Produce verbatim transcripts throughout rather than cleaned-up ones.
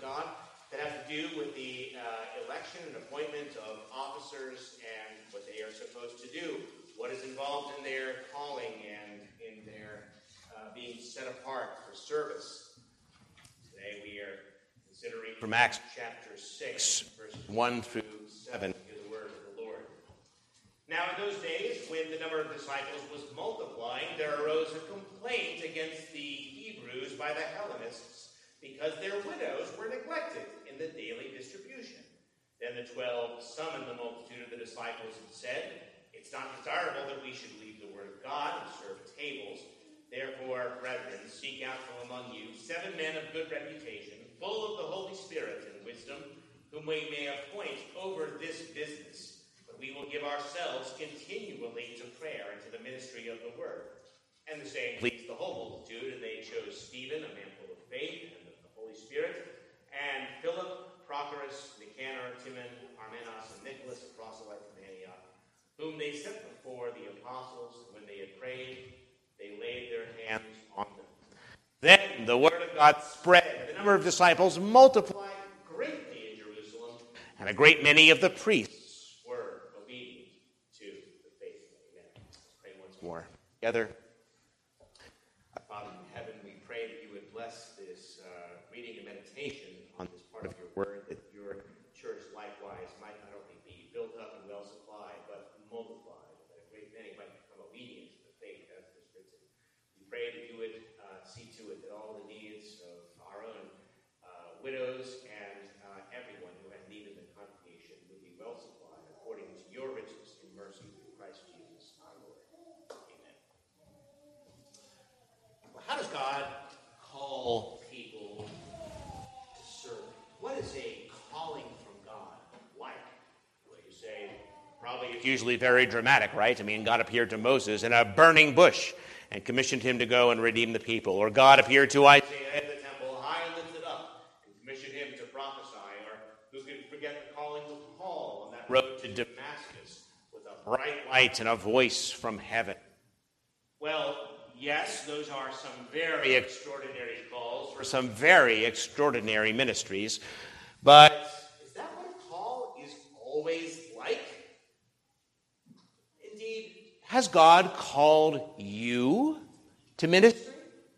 God that have to do with the uh, election and appointment of officers and what they are supposed to do, what is involved in their calling and in their uh, being set apart for service. Today we are considering from Acts chapter six, verses one through seven, hear the word of the Lord. Now in those days, when the number of disciples was multiplying, there arose a complaint against the Hebrews by the Hellenists, because their widows were neglected in the daily distribution. Then the twelve summoned the multitude of the disciples and said, "It's not desirable that we should leave the word of God and serve tables. Therefore, brethren, seek out from among you seven men of good reputation, full of the Holy Spirit and wisdom, whom we may appoint over this business. But we will give ourselves continually to prayer and to the ministry of the word." And the saying pleased the whole multitude, and they chose Stephen, a man full of faith and of the Holy Spirit, and Philip, Prochorus, Nicanor, Timon, Parmenas, and Nicholas, a proselyte from Antioch, whom they set before the apostles. And when they had prayed, they laid their hands on them. Then the word of God spread. The number of disciples multiplied greatly in Jerusalem, and a great many of the priests were obedient to the faith. Amen. Let's pray once more together. Our Father in heaven, we pray that you would bless this uh, reading and meditation on this part of your word, that your church likewise might not only be built up and well supplied, but multiplied, and that a great many might become obedient to the faith as it is written. We pray that you would uh, see to it that all the needs of our own uh, widows and uh, everyone who has need in the congregation would be well supplied according to your riches and mercy through Christ Jesus our Lord. Amen. Well, how does God call people to serve? What is a calling from God like? Well, you say, probably it's usually very dramatic, right? I mean, God appeared to Moses in a burning bush and commissioned him to go and redeem the people. Or God appeared to Isaiah in the temple, high and lifted up, and commissioned him to prophesy. Or who could forget the calling of Paul on that road to Damascus with a bright light and a voice from heaven? Well, yes, those are some very extraordinary calls for some very extraordinary ministries. But is that what a call is always like? Indeed, has God called you to ministry?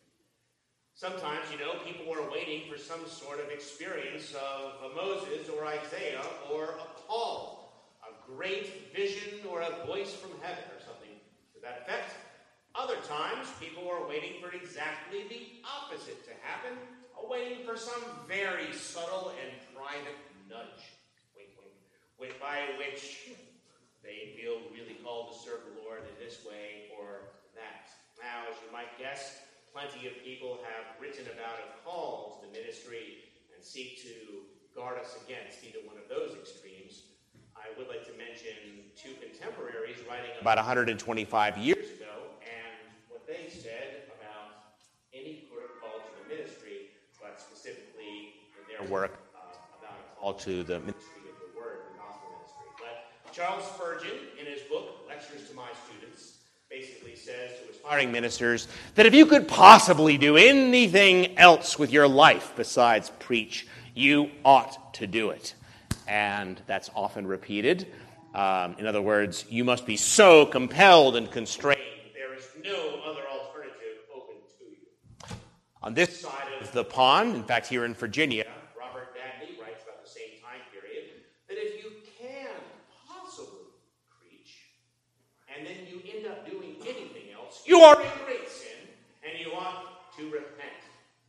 Sometimes, you know, people are waiting for some sort of experience of a Moses or Isaiah or a Paul, a great vision or a voice from heaven or something to that effect. Other times, people are waiting for exactly the opposite to happen, waiting for some very subtle and private nudge, wink, wink, by which they feel really called to serve the Lord in this way or that. Now, as you might guess, plenty of people have written about a call to the ministry and seek to guard us against either one of those extremes. I would like to mention two contemporaries writing about one hundred twenty-five years ago, and what they said about any sort of call to the ministry, but specifically in their work uh, about a call to the ministry of the word, the gospel ministry. But Charles Spurgeon, in his book, Lectures to My Students, basically says to aspiring ministers that if you could possibly do anything else with your life besides preach, you ought to do it. And that's often repeated. Um, in other words, you must be so compelled and constrained, there is no other alternative open to you. On this side of the pond, in fact, here in Virginia, Robert Dabney writes about the same time period, that if you can possibly preach, and then you end up doing anything else, you are in great sin, and you ought to repent.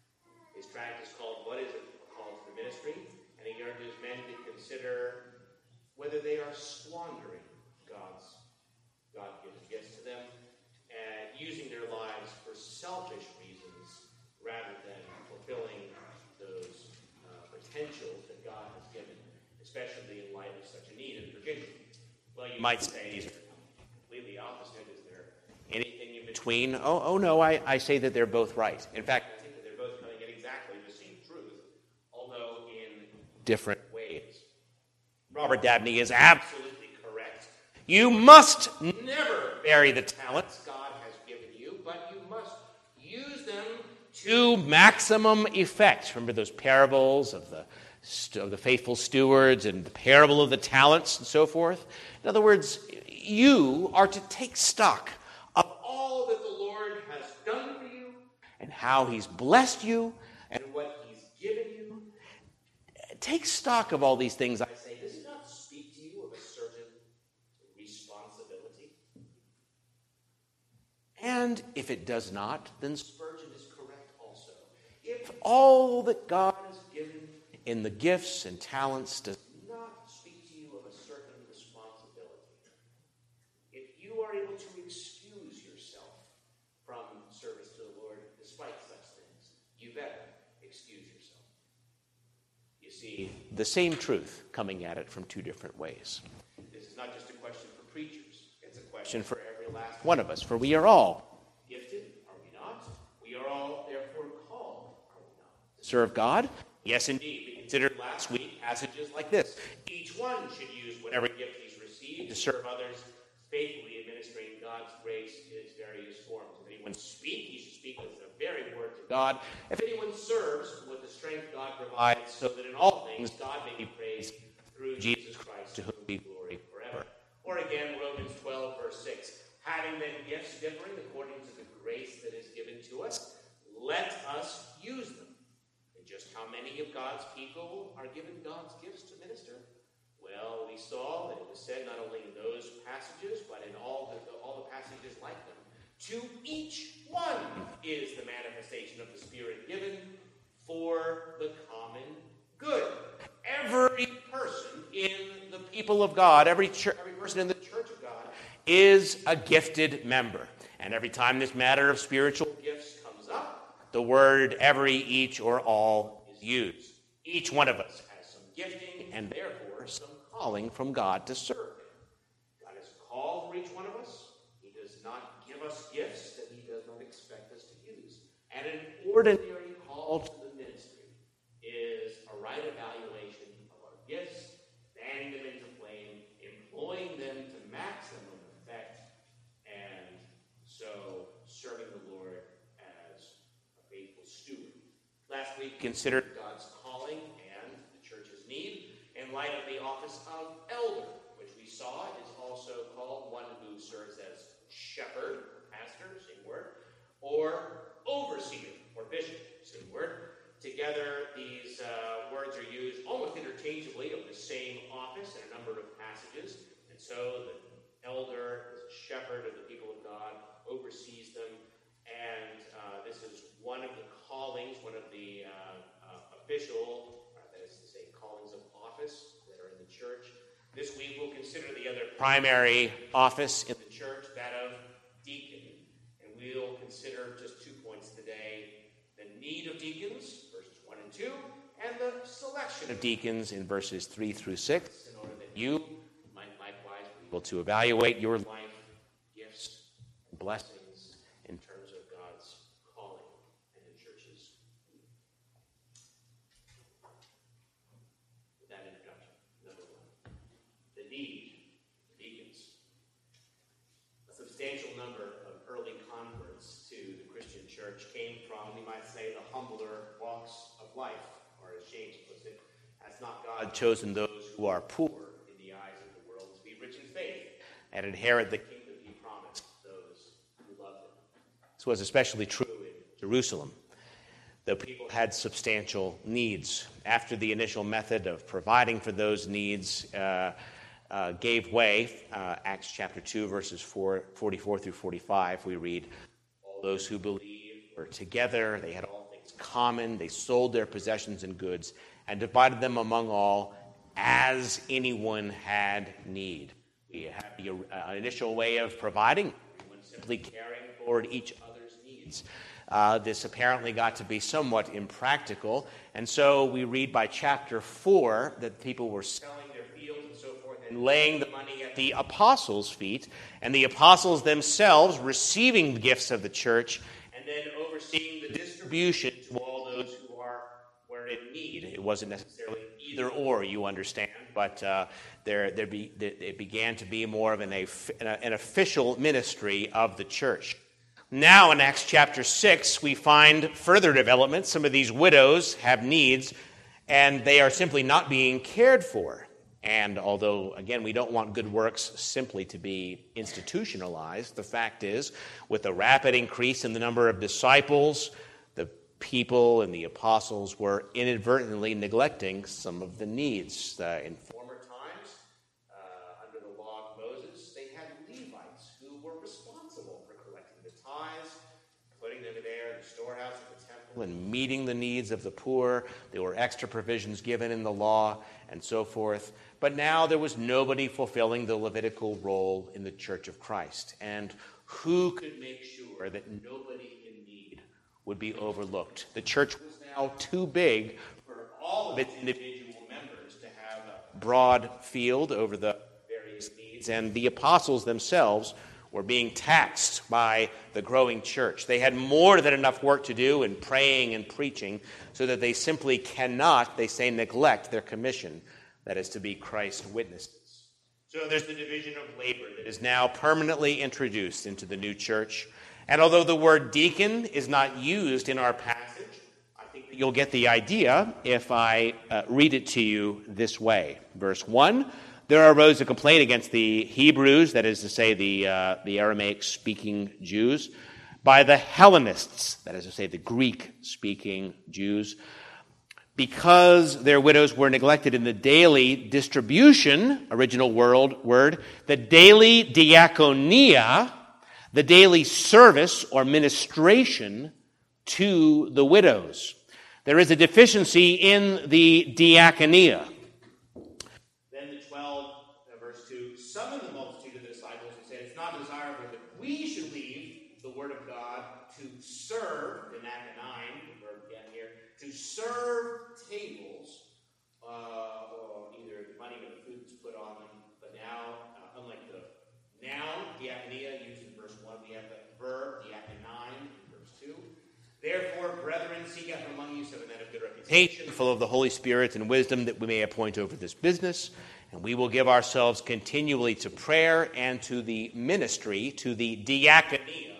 His tract is called What is a Call to the Ministry? And he urges men to consider whether they are squandering God's God-given gifts to them and using their lives for selfish reasons rather than fulfilling those uh, potentials that God has given, especially in light of such a need in Virginia. Well, you might say these are completely opposite. Is there anything in between? Oh, oh no, I, I say that they're both right. In fact, I think that they're both coming at exactly the same truth, although in different ways. Robert Dabney is absolutely correct. You must never bury the talents God has given you, but you must use them to maximum effect. Remember those parables of the, of the faithful stewards and the parable of the talents and so forth? In other words, you are to take stock of all that the Lord has done for you and how he's blessed you and what he's given you. Take stock of all these things. I say, does it not speak to you of a certain responsibility? And if it does not, then Spurgeon is correct also. If all that God has given in the gifts and talents does not speak to you of a certain responsibility, if you are able to excuse yourself from service to the Lord despite such things, you better excuse yourself. You see, the same truth coming at it from two different ways. This is not just a question for preachers. It's a question for every last one of us, for we are all gifted, are we not? We are all therefore called, are we not? To serve God? Yes, indeed. We considered last week passages like this. Each one should use whatever gift he's received to serve others, faithfully administering God's grace in its various forms. If anyone speak, he should speak with the very word to God. If anyone serves with the strength God provides, so that in all things God may be praised through Jesus Christ, to whom be glory forever. Or again, Romans twelve, verse six. Having then gifts differing according to the grace that is given to us, let us use them. And just how many of God's people are given God's gifts to minister? Well, we saw that it was said not only in those passages, but in all the, all the passages like them. To each one is the manifestation of the Spirit given for the common good. Every person in the people of God, every, church, every person in the church of God, is a gifted member. And every time this matter of spiritual gifts comes up, the word every, each, or all is used. Each one of us has some gifting and therefore some calling from God to serve him. God has called for each one of us. He does not give us gifts that he does not expect us to use. And an ordinary call to the ministry is a right evaluation of our gifts, fanning them into flame, employing them to maximum effect, and so serving the Lord as a faithful steward. Last week, considered God's calling and the church's need in light of the office of elder, which we saw is also called one who serves as shepherd, pastor, same word, or overseer, or bishop, same word. Together, these uh, words are used almost interchangeably of the same office in a number of passages. And so the elder is a shepherd of the people of God, oversees them, and uh, this is one of the callings, one of the uh, uh, official, uh, that is to say, callings of office that are in the church. This week we'll consider the other primary office in the church, that of deacon. And we'll consider just two points today: the need of deacons, verses one and two, and the selection of deacons in verses three through six, in order that you might likewise be able to evaluate your life, gifts, and blessings in terms of God's calling and the church's need. With that introduction, number one, the need of deacons. A substantial number of early converts to the Christian church came from, we might say, the humbler walks of life, or as James puts it, has not God chosen those who are poor in the eyes of the world to be rich in faith and inherit the kingdom he promised those who love him. This was especially true in Jerusalem. The people had substantial needs. After the initial method of providing for those needs uh, uh, gave way, uh, Acts chapter two, verses four, forty-four through forty-five, we read, all those who believed were together, they had all things common, they sold their possessions and goods, and divided them among all as anyone had need. We have the uh, initial way of providing, everyone simply caring for each other's needs. Uh, this apparently got to be somewhat impractical, and so we read by chapter four that people were selling their fields and so forth and laying the money at the apostles' feet, and the apostles themselves receiving the gifts of the church and then overseeing the distribution to all those who are were in need. It wasn't necessarily either or, you understand, but uh, there, there be, it began to be more of an, an official ministry of the church. Now in Acts chapter six, we find further development. Some of these widows have needs, and they are simply not being cared for. And although, again, we don't want good works simply to be institutionalized, the fact is, with the rapid increase in the number of disciples, the people and the apostles were inadvertently neglecting some of the needs. Uh, in former times, uh, under the law of Moses, they had Levites who were responsible for collecting the tithes, putting them there in the storehouse of the temple, and meeting the needs of the poor. There were extra provisions given in the law, and so forth. But now there was nobody fulfilling the Levitical role in the Church of Christ. And who could make sure that nobody in need would be overlooked? The church was now too big for all of its individual members to have a broad field over the various needs. And the apostles themselves were being taxed by the growing church. They had more than enough work to do in praying and preaching, so that they simply cannot, they say, neglect their commission. That is to be Christ's witnesses. So there's the division of labor that is now permanently introduced into the new church. And although the word deacon is not used in our passage, I think that you'll get the idea if I uh, read it to you this way. Verse one, there arose a complaint against the Hebrews, that is to say the, uh, the Aramaic-speaking Jews, by the Hellenists, that is to say the Greek-speaking Jews, because their widows were neglected in the daily distribution, original world word, the daily diaconia, the daily service or ministration to the widows. There is a deficiency in the diaconia. Then the twelve, verse two, summoned the multitude of the disciples and said, it's not desirable that we should leave the word of God to serve, in Acts nine, the verb again here, to serve tables, uh, or either the money or the food is put on them, but now, uh, unlike the noun, diaconia, used in verse one, we have the verb, diakonine, in verse two. Therefore, brethren, seek out among you seven men of good reputation, full of the Holy Spirit and wisdom, that we may appoint over this business, and we will give ourselves continually to prayer and to the ministry, to the diaconia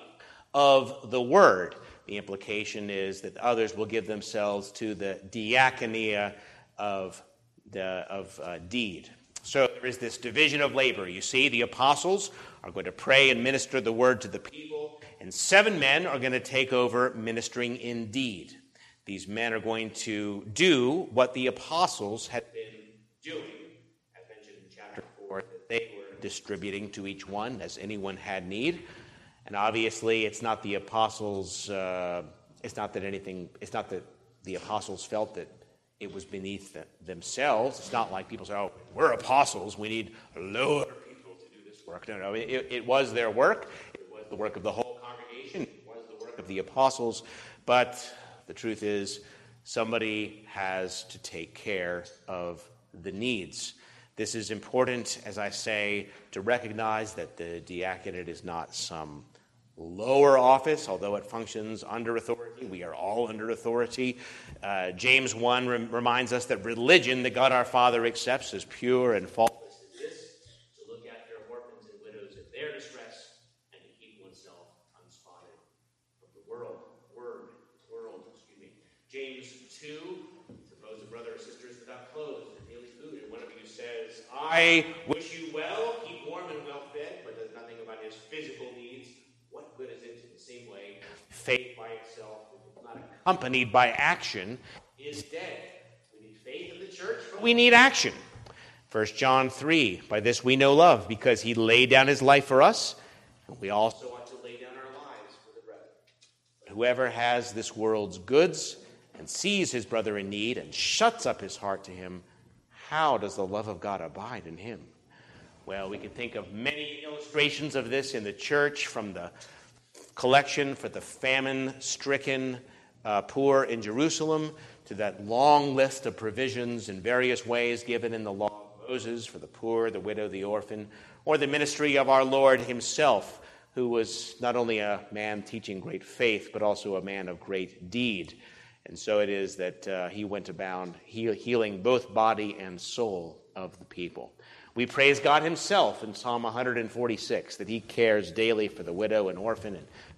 of the word. The implication is that others will give themselves to the diaconia of the of uh, deed. So there is this division of labor. You see, the apostles are going to pray and minister the word to the people, and seven men are going to take over ministering in deed. These men are going to do what the apostles had been doing, as mentioned in chapter four, that they were distributing to each one as anyone had need. And obviously, it's not the apostles, uh, it's not that anything, it's not that the apostles felt that it was beneath the, themselves. It's not like people say, oh, we're apostles, we need lower people to do this work. No, no, it, it was their work. It was the work of the whole congregation. It was the work of the apostles. But the truth is, somebody has to take care of the needs. This is important, as I say, to recognize that the diaconate is not some lower office, although it functions under authority. We are all under authority. Uh, James one rem- reminds us that religion that God our Father accepts as pure and faultless is this, to look after orphans and widows in their distress, and to keep oneself unspotted from the world. Word, world, excuse me. James two, suppose a brother or sister is without clothes and daily food, and one of you says, I wish you well, keep warm and well fed, but does nothing about his physical needs. What good is it? In the same way, faith by itself, if it's not accompanied by action, is dead. We need faith in the church, but we need action. First John three, by this we know love, because he laid down his life for us, and we also ought to lay down our lives for the brethren. But whoever has this world's goods and sees his brother in need and shuts up his heart to him, how does the love of God abide in him? Well, we can think of many illustrations of this in the church, from the collection for the famine-stricken uh, poor in Jerusalem to that long list of provisions in various ways given in the law of Moses for the poor, the widow, the orphan, or the ministry of our Lord himself, who was not only a man teaching great faith, but also a man of great deed. And so it is that uh, he went about heal, healing both body and soul of the people. We praise God himself in Psalm one forty-six, that he cares daily for the widow and orphan and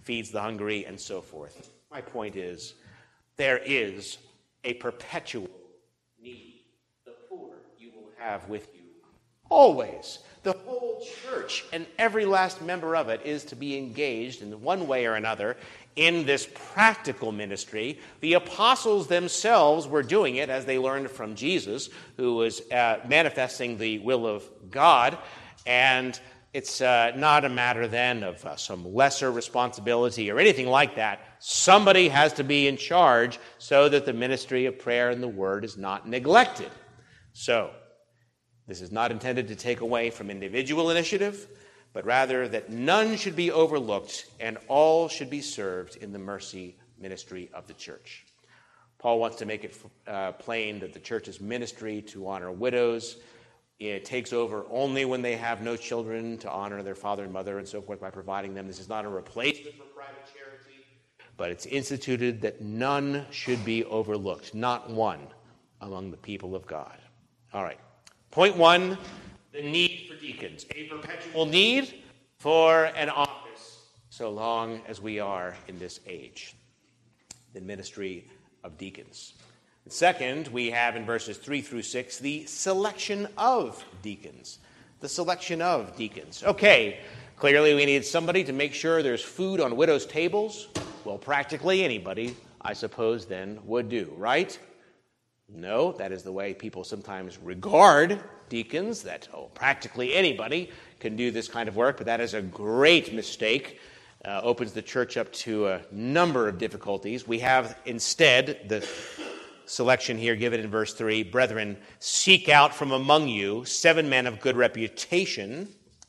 feeds the hungry, and so forth. My point is, there is a perpetual need. The poor you will have with you always. The whole church and every last member of it is to be engaged in one way or another in this practical ministry. The apostles themselves were doing it as they learned from Jesus, who was uh, manifesting the will of God. And it's uh, not a matter then of uh, some lesser responsibility or anything like that. Somebody has to be in charge so that the ministry of prayer and the word is not neglected. So, this is not intended to take away from individual initiative, but rather that none should be overlooked and all should be served in the mercy ministry of the church. Paul wants to make it uh, plain that the church's ministry to honor widows, it takes over only when they have no children, to honor their father and mother and so forth by providing them. This is not a replacement for private charity, but it's instituted that none should be overlooked, not one among the people of God. All right. Point one, the need for deacons, a perpetual need for an office so long as we are in this age, the ministry of deacons. And second, we have in verses three through six the selection of deacons, the selection of deacons. Okay, clearly we need somebody to make sure there's food on widows' tables. Well, practically anybody, I suppose, then would do, right? No, that is the way people sometimes regard deacons, that oh, practically anybody can do this kind of work, but that is a great mistake. Uh, opens the church up to a number of difficulties. We have instead the selection here given in verse three, brethren, seek out from among you seven men of good reputation,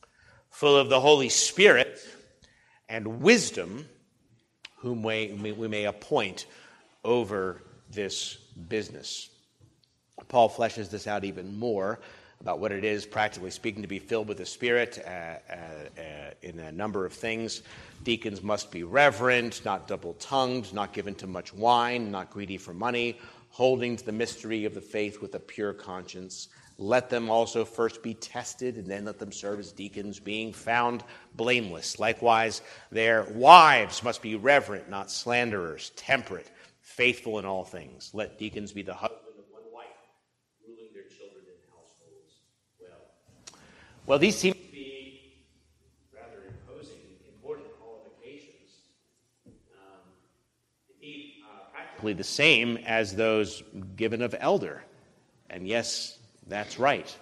full of the Holy Spirit and wisdom, whom we, we may appoint over this business. Paul fleshes this out even more about what it is, practically speaking, to be filled with the Spirit uh, uh, uh, in a number of things. Deacons must be reverent, not double-tongued, not given to much wine, not greedy for money, holding to the mystery of the faith with a pure conscience. Let them also first be tested, and then let them serve as deacons, being found blameless. Likewise, their wives must be reverent, not slanderers, temperate, faithful in all things. Let deacons be the husband of one wife, ruling their children in households well. Well, these seem to be rather imposing, important qualifications. Um, indeed, uh, practically the same as those given of elder. And yes, that's right.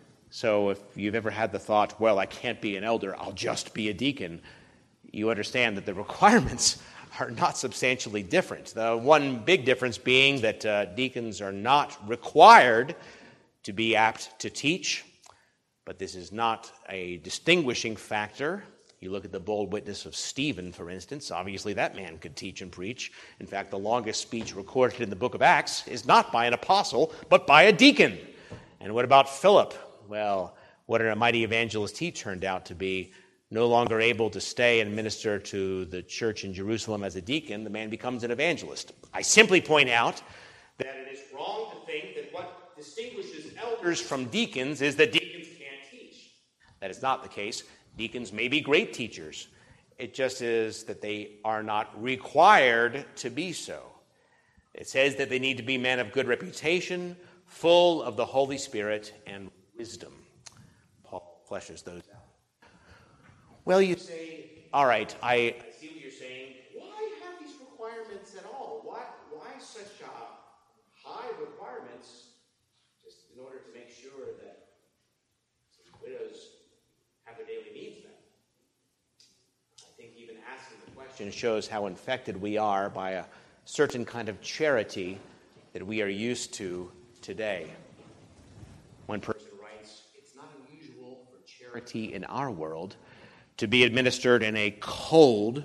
So if you've ever had the thought, well, I can't be an elder, I'll just be a deacon, you understand that the requirements are not substantially different. The one big difference being that uh, deacons are not required to be apt to teach, but this is not a distinguishing factor. You look at the bold witness of Stephen, for instance. Obviously, that man could teach and preach. In fact, the longest speech recorded in the book of Acts is not by an apostle, but by a deacon. And what about Philip? Well, what a mighty evangelist he turned out to be. No longer able to stay and minister to the church in Jerusalem as a deacon, the man becomes an evangelist. I simply point out that it is wrong to think that what distinguishes elders from deacons is that deacons can't teach. That is not the case. Deacons may be great teachers. It just is that they are not required to be so. It says that they need to be men of good reputation, full of the Holy Spirit and wisdom. Paul fleshes those out. Well, you say, all right, I, I see what you're saying. Why have these requirements at all? Why, why such uh, high requirements just in order to make sure that widows have their daily needs met? I think even asking the question shows how infected we are by a certain kind of charity that we are used to today. One person writes, it's not unusual for charity in our world to be administered in a cold,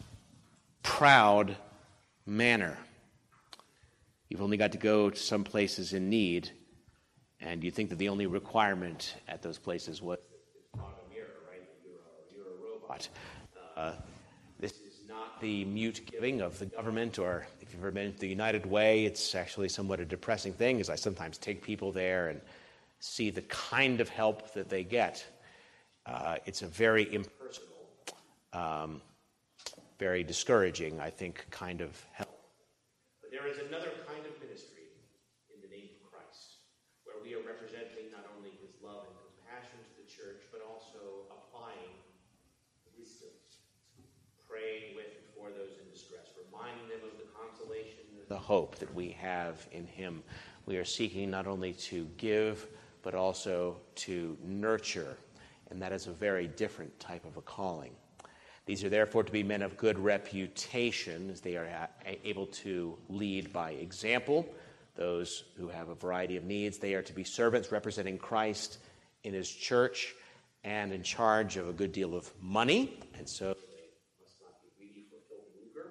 proud manner. You've only got to go to some places in need, and you think that the only requirement at those places was on a mirror, right? You're a, you're a robot. Uh, this is not the mute giving of the government, or if you've ever been to the United Way, it's actually somewhat a depressing thing, as I sometimes take people there and see the kind of help that they get. Uh, it's a very impersonal um, very discouraging, I think, kind of help. But there is another kind of ministry in the name of Christ, where we are representing not only his love and compassion to the church, but also applying wisdom, praying with and for those in distress, reminding them of the consolation, the hope that we have in him. We are seeking not only to give, but also to nurture, and that is a very different type of a calling. These are therefore to be men of good reputation, as they are able to lead by example. Those who have a variety of needs, they are to be servants representing Christ in his church and in charge of a good deal of money, and so they must not be greedy for filthy lucre.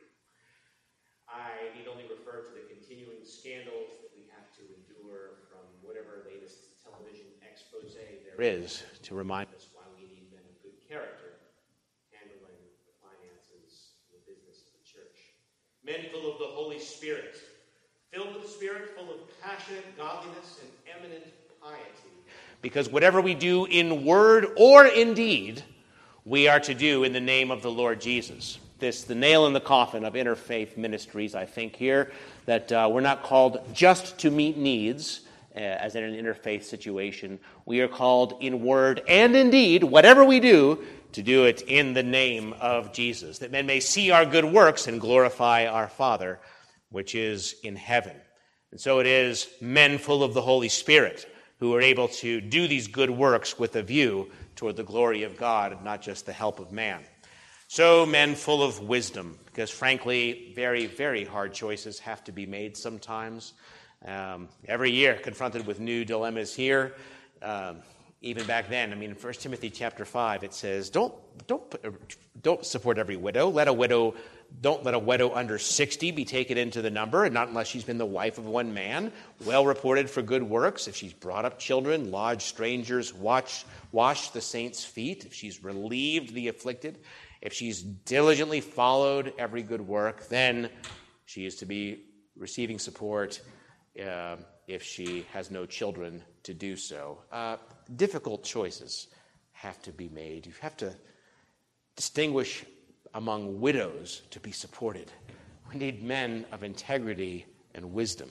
I need only refer to the continuing scandals that we have to endure from whatever latest television expose there is to remind us why we need men of good character handling the finances and the business of the church. Men full of the Holy Spirit, filled with the Spirit, full of passionate godliness and eminent piety. Because whatever we do in word or in deed, we are to do in the name of the Lord Jesus. This, the nail in the coffin of interfaith ministries, I think here, that uh, we're not called just to meet needs, uh, as in an interfaith situation. We are called in word and in deed, whatever we do, to do it in the name of Jesus, that men may see our good works and glorify our Father, which is in heaven. And so it is men full of the Holy Spirit who are able to do these good works with a view toward the glory of God, not just the help of man. So men full of wisdom, because frankly, very, very hard choices have to be made sometimes. Um, every year, confronted with new dilemmas here. Um, even back then, I mean, in First Timothy chapter five, it says, don't don't don't support every widow. Let a widow don't let a widow under sixty be taken into the number, and not unless she's been the wife of one man, well reported for good works. If she's brought up children, lodged strangers, watch washed the saints' feet, if she's relieved the afflicted, if she's diligently followed every good work, then she is to be receiving support uh, if she has no children to do so. Uh, difficult choices have to be made. You have to distinguish among widows to be supported. We need men of integrity and wisdom.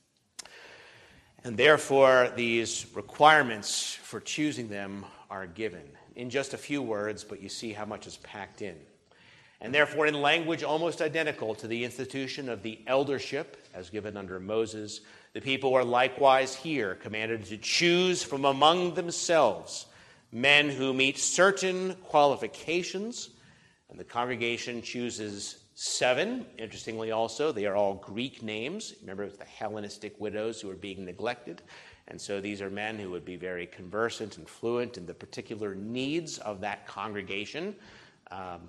And therefore, these requirements for choosing them are given in just a few words, but you see how much is packed in. And therefore, in language almost identical to the institution of the eldership as given under Moses, the people are likewise here commanded to choose from among themselves men who meet certain qualifications, and the congregation chooses seven. Interestingly also, they are all Greek names. Remember, it's the Hellenistic widows who are being neglected. And so these are men who would be very conversant and fluent in the particular needs of that congregation. Um,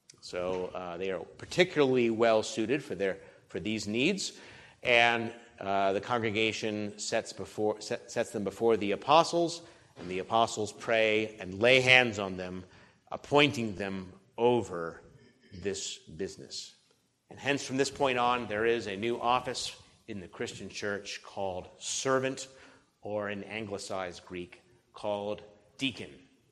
so uh, they are particularly well suited for their for these needs. And uh, the congregation sets before set, sets them before the apostles, and the apostles pray and lay hands on them, appointing them over this business. And hence, from this point on, there is a new office in the Christian church called servant, or in anglicized Greek, called deacon.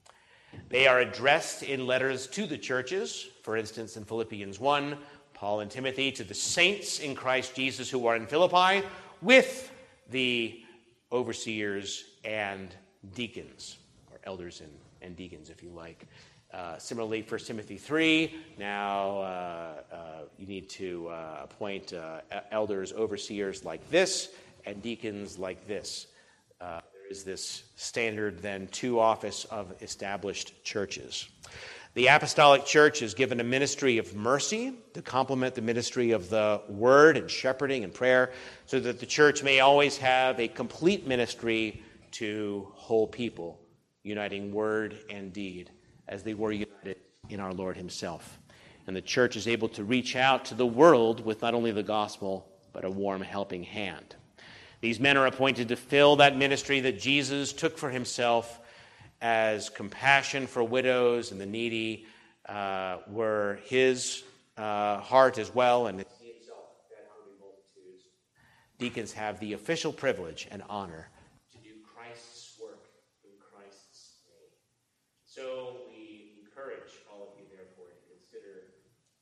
They are addressed in letters to the churches. For instance, in Philippians one, Paul and Timothy to the saints in Christ Jesus who are in Philippi, with the overseers and deacons, or elders and, and deacons, if you like. Uh, similarly, First Timothy three, now uh, uh, you need to uh, appoint uh, elders, overseers like this, and deacons like this. Uh, there is this standard, then, to office of established churches. The apostolic church is given a ministry of mercy to complement the ministry of the word and shepherding and prayer, so that the church may always have a complete ministry to whole people, uniting word and deed, as they were united in our Lord himself. And the church is able to reach out to the world with not only the gospel, but a warm helping hand. These men are appointed to fill that ministry that Jesus took for himself, as compassion for widows and the needy uh, were his uh, heart as well, and he himself fed hungry multitudes. Deacons have the official privilege and honor to do Christ's work in Christ's name. So we encourage all of you, therefore, to consider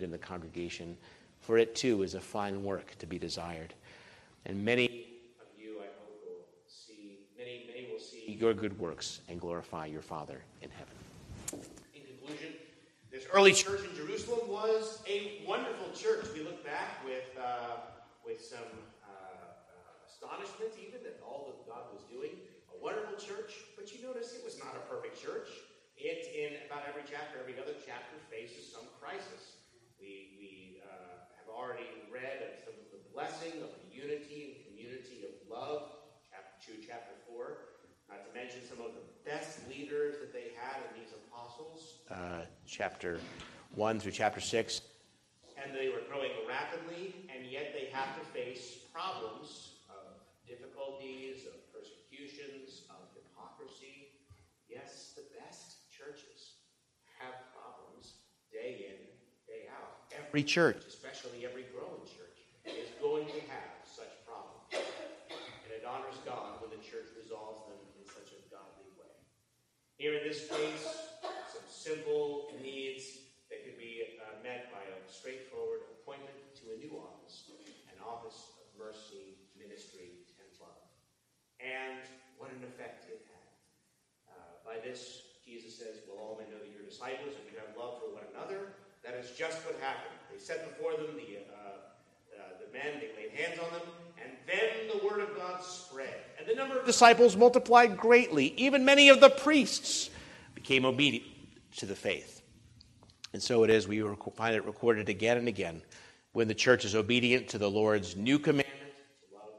in the congregation, for it too is a fine work to be desired. And many of you, I hope, will see, many, many will see your good works and glorify your Father in heaven. In conclusion, this early church in Jerusalem was a wonderful church. We look back with uh, with some uh, uh, astonishment even at all that God was doing. A wonderful church, but you notice it was not a perfect church. It, in about every chapter, every other chapter, faces some crisis. We, we uh, have already read of some of the blessing of the unity and community of love, chapter two, chapter four. Not to mention some of the best leaders that they had in these apostles, uh, chapter one through chapter six. And they were growing rapidly, and yet they have to face problems of difficulties, of persecutions, of hypocrisy. Yes, the best churches have problems day in, day out. Every church, especially every growing church, is going to have such problems. And it honors God when the church resolves them in such a godly way. Here in this case, some simple needs that could be uh, met by a straightforward appointment to a new office, an office of mercy, ministry, and love. And what an effect it had. Uh, by this, Jesus says, well, all men know that you're disciples and you have love for one another. That is just what happened. They set before them the, uh, uh, the men, they laid hands on them, and then the word of God spread. And the number of disciples multiplied greatly. Even many of the priests became obedient to the faith. And so it is, we find it recorded again and again, when the church is obedient to the Lord's new commandment to love,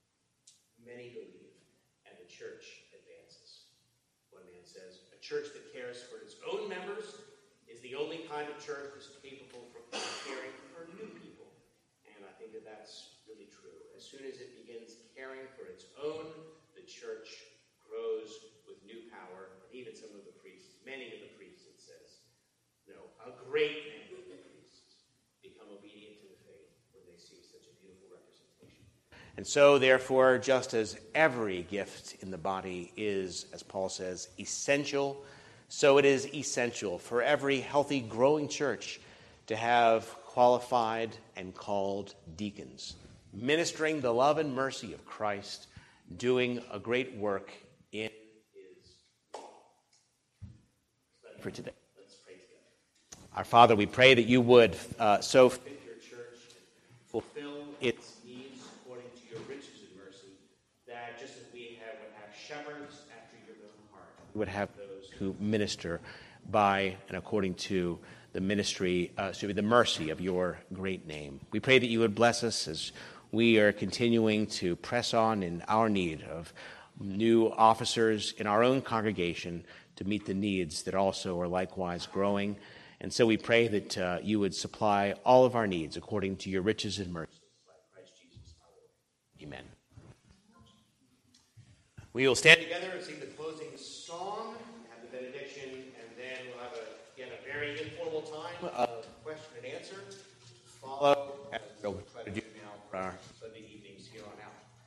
many believe, and the church advances. One man says, a church that cares for its own members is the only kind of church that's capable of caring for new people. And I think that that's really true. As soon as it begins caring for its own, the church grows with new power. And even some of the priests, many of the priests, it says, no, a great many of the priests become obedient to the faith when they see such a beautiful representation. And so, therefore, just as every gift in the body is, as Paul says, essential, so it is essential for every healthy, growing church to have qualified and called deacons, ministering the love and mercy of Christ, doing a great work in his law. For today. Our Father, we pray that you would uh, so fit your church and fulfill its needs according to your riches and mercy, that just as we have, would have shepherds after your own heart, we would have those who minister by and according to the ministry, uh, excuse me, the mercy of your great name. We pray that you would bless us as we are continuing to press on in our need of new officers in our own congregation to meet the needs that also are likewise growing. And so we pray that uh, you would supply all of our needs according to your riches and mercy by Christ Jesus our Lord. Amen. We will stand together and sing the closing song, have the benediction, and then we'll have, a, again, a very informal time of question and answer. Follow